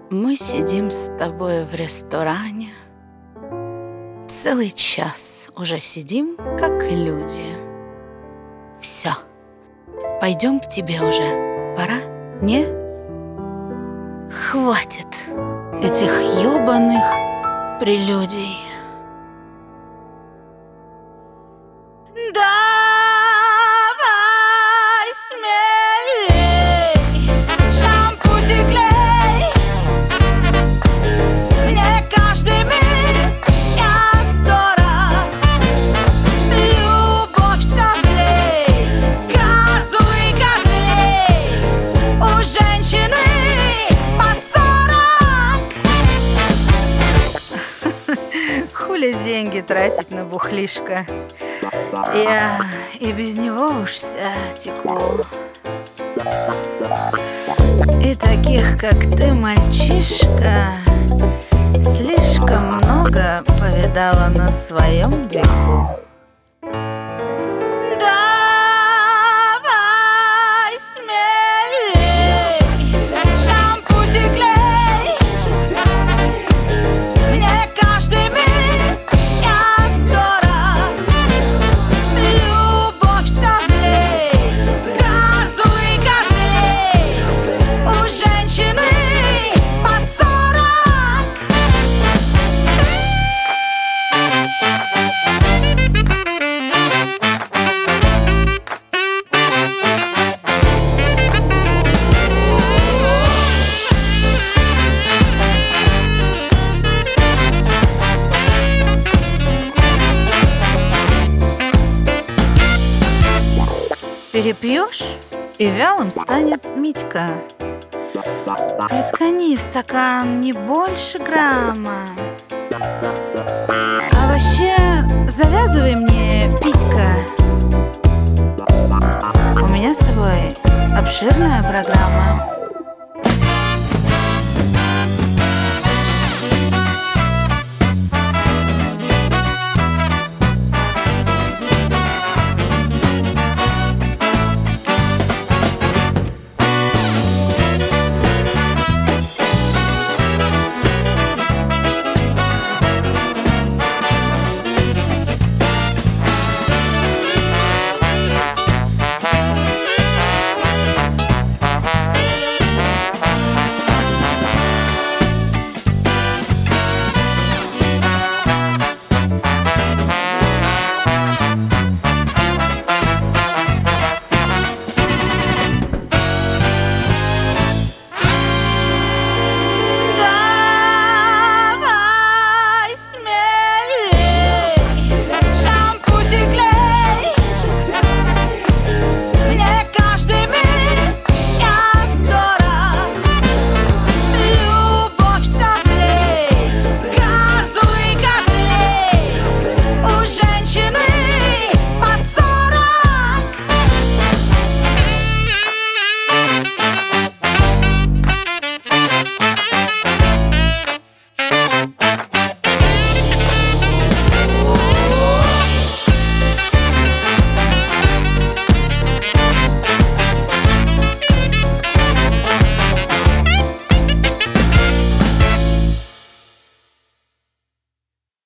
Мы сидим с тобой в ресторане. Целый час уже сидим, как люди. Все, пойдем к тебе уже. Пора? Не? Хватит этих ёбаных прелюдий. Давай смелей, шампусик лей. Мне каждый миг щас дорог. Любовь все злей, козлы козлей. У женщины под 40. Хули деньги тратить на бухлишко? Я и без него уж вся теку. И таких, как ты, мальчишка, слишком много повидала на своем веку. Давай смелей, шампусик лей. Мне каждый миг щас дорог. Любовь все злей, козлы козлей. У женщины под 40. Перепьешь, и вялым станет Митька. Плескани в стакан не больше грамма. А вообще, завязывай мне, Питька. У меня с тобой обширная программа.